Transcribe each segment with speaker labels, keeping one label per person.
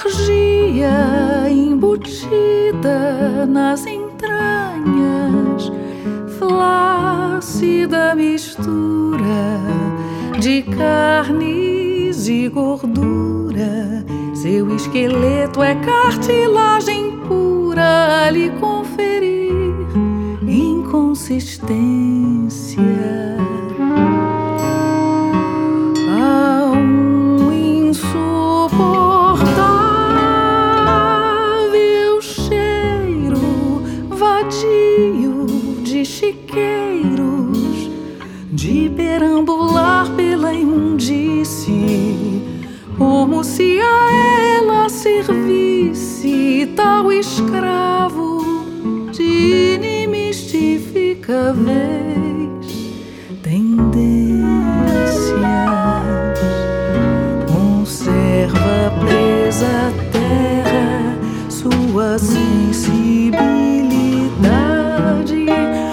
Speaker 1: energia embutida nas entranhas, flácida mistura de carnes e gordura. Seu esqueleto é cartilagem pura a lhe conferir inconsistência. Há um insuportável cheiro vadio de chiqueiros, de perambular pela imundície, como se a ela servisse tal escravo de inimistíficáveis tendências. Conserva presa à terra sua sensibilidade,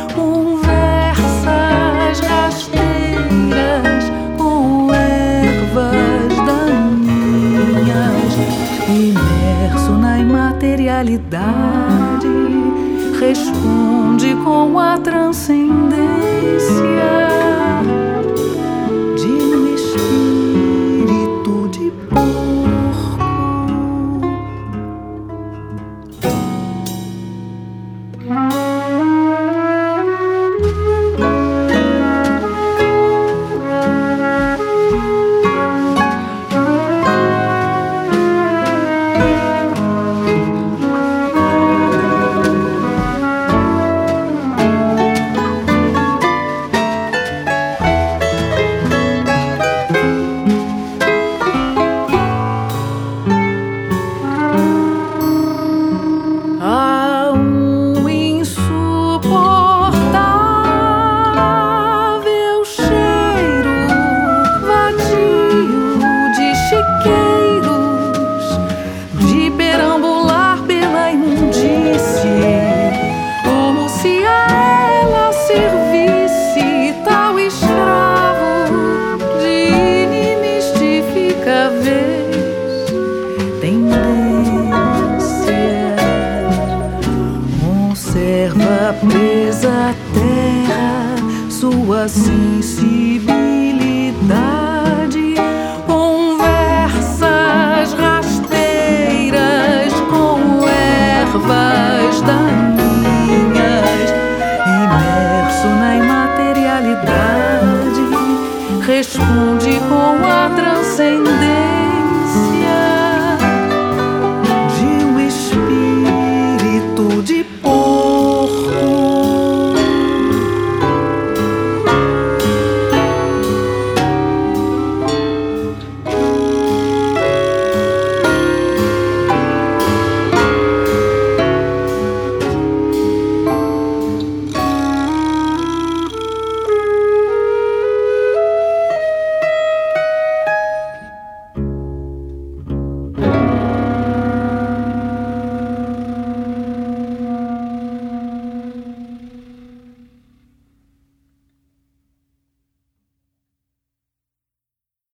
Speaker 1: conversas rasteiras com ervas daninhas, imerso na imaterialidade, responde com a transcendência de um espírito de porco. Conserva presa à terra sua sensibilidade, conversas rasteiras com ervas daninhas, imerso na imaterialidade, responde com a transcendência